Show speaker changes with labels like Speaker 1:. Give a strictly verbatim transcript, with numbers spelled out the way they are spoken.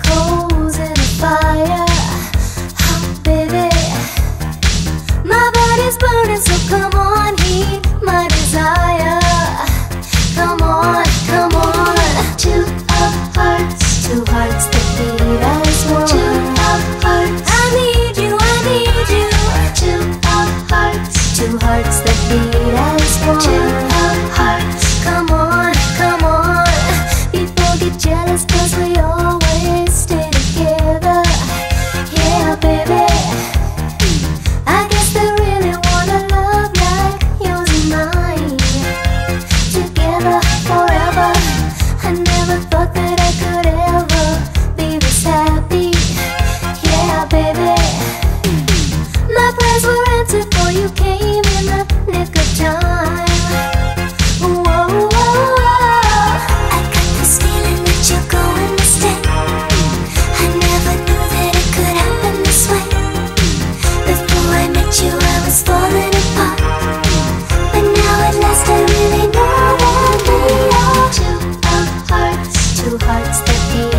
Speaker 1: coals in a fire. Oh, baby, my body's burning, so come on, heat my desire. Come on, come on. Two of hearts, two hearts that beat as one. Two of hearts, I need you, I need you. Two of hearts, two hearts that beat as one. Two of hearts, come on, come on. People get jealous 'cause we always stay together. Yeah, baby, I guess they really want a love like yours and mine. Together forever, I never thought that I could ever be this happy. Yeah, baby, my prayers were answered for you came in the nick of time. Whoa, whoa, whoa. I got this feeling that you're going to stay. I never knew that it could happen this way. Before I met you, I was falling apart, but now at last I really know that we are two of hearts, two hearts that beat